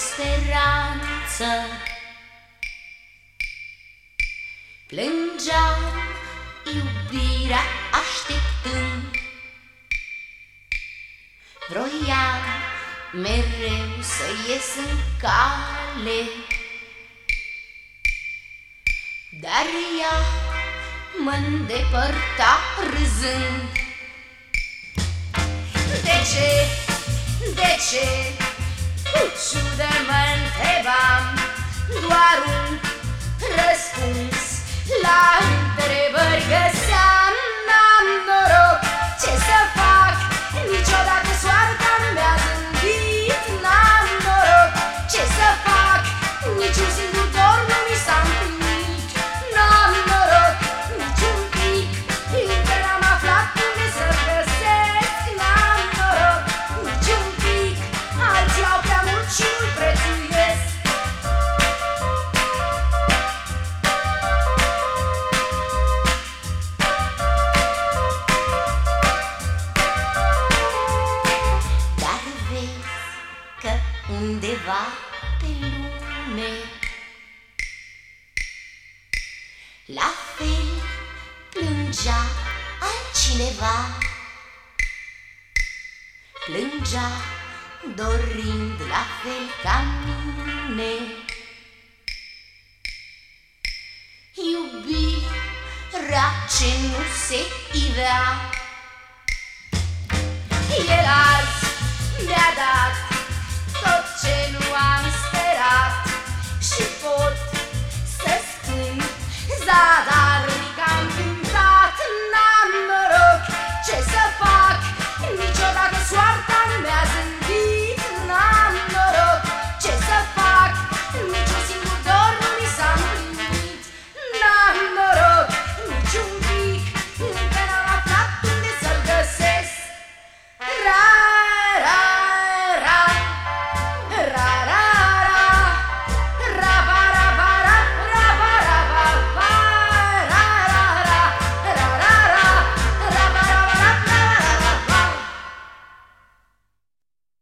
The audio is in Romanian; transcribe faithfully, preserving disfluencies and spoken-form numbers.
speranță. Plângeam iubirea așteptând, vroiam mereu să ies în cale, dar ea mă-ndepărta râzând. De ce, de ce, cu ciudă mă-ntrebam, doar un răspuns la întrebări găseam. N-am noroc, ce să fac, niciodată soarta-mi mi-a zâmbit. N-am noroc, ce să fac, niciun singur dor nu mi s-a împlinit. N-am noroc, niciun pic, încă n-am aflat unde să-l găsesc. N-am noroc, niciun pic, alții au prea mult și nu-l prețuiesc. Undeva pe lume la fel plângea altcineva, plângea dorind la fel ca mine. Iubirea ce nu se ivea, el azi mi-a dat tot ce nu am